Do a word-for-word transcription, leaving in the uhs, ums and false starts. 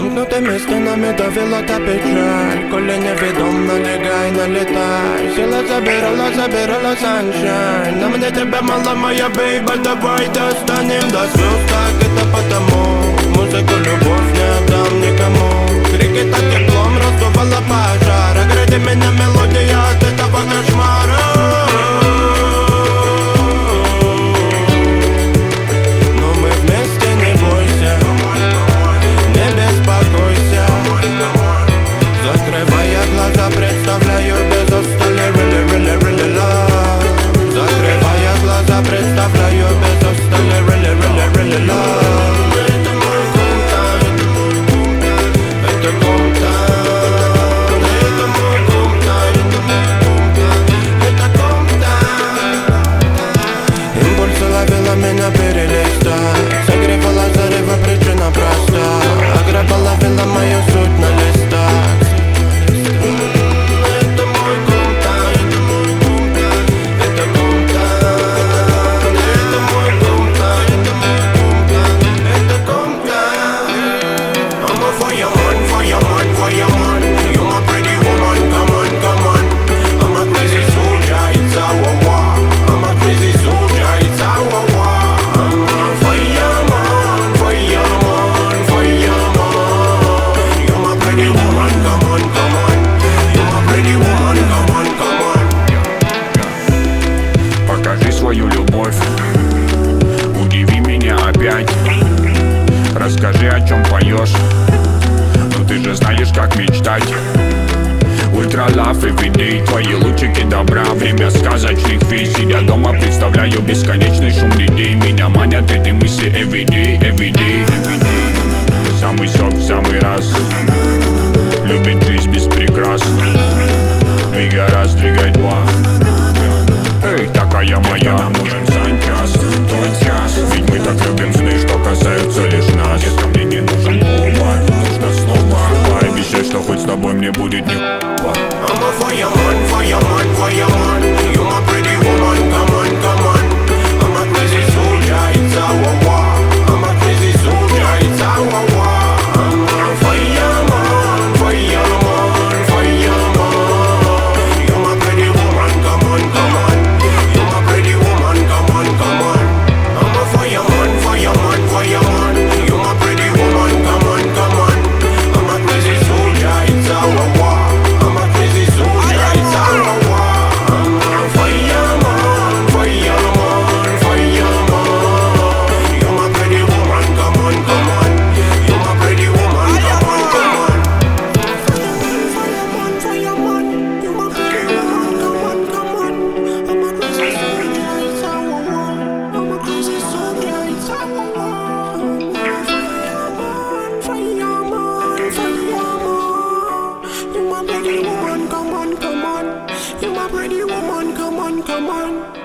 Замкнутыми стенами давила та печаль, коли невідомно лягай, налетай. Сила забирала, забирала sunshine. На мне тебя мало, моя бейба, давай достанем до звезд. Так это потому, музыку любовь не отдам никому. Крики так теплом раздувала пожар. Огради меня мелодия от этого кошмара. Но мы вместе, не бойся, не беспокойся. Закрывая глаза, представляю без устали really, really, really love. Закрывая глаза, представляю без устали really, really, really love. Это мой кумтайн, это кумтайн, это мой кумтайн, это кумтайн. Импульсы ловила меня перелистать, согревала зарево, причина проста. Ограбала, ловила мою суть на листах. Это мой кумтайн, это кумтайн, это мой кумтайн, это кумтайн. I'm a fireman, fireman, fireman. You're my pretty woman, come on, come on. I'm a crazy soldier, it's our war. I'm a crazy soldier, it's our war. I'm a fireman, fireman, fireman. You're my pretty woman, come on, come on. You're my pretty woman, come on, come on. Покажи свою любовь, удиви меня опять. Расскажи, о чем поешь, ну ты же знаешь, как мечтать. Ультра лав everyday, твои лучики добра, время сказочных фей. Сидя дома, представляю бесконечный шум людей. Меня манят эти мысли everyday, everyday, everyday. Самый сок в самый раз, любит жизнь без прикрас. Двигай раз, двигай два. Эй, такая моя, нам нужен санчас, тот час. Ведь мы так любим сны, что касаются лишь нас. Детка, мне не нужен повод, нужно снова. Пообещай, что хоть с тобой мне будет не хуйово. I'm a fireman, fireman, fireman. You're my pretty woman, come on, come on. I'm a crazy soldier, it's our war. I'm a crazy soldier, it's our war. I'm a fireman, fireman, fireman. You're my pretty woman, come on, come on. You're my pretty woman, come on, come on. I'm a fireman, fireman, fireman. You're my pretty woman, come on, come on. I'm a crazy soldier, it's our war. I'm a crazy soldier, it's our war. I'm a fireman, fireman, fireman. You're my pretty woman, come on, come on. You're my pretty woman, come on, come on. Fireman, fireman, you're my pretty woman, come on, come on. I'm a crazy soldier, it's our war. I'm a crazy soldier, it's our war. Fireman, fireman, fireman. You're my pretty woman, come on, come on. You're my pretty woman, come on, come on.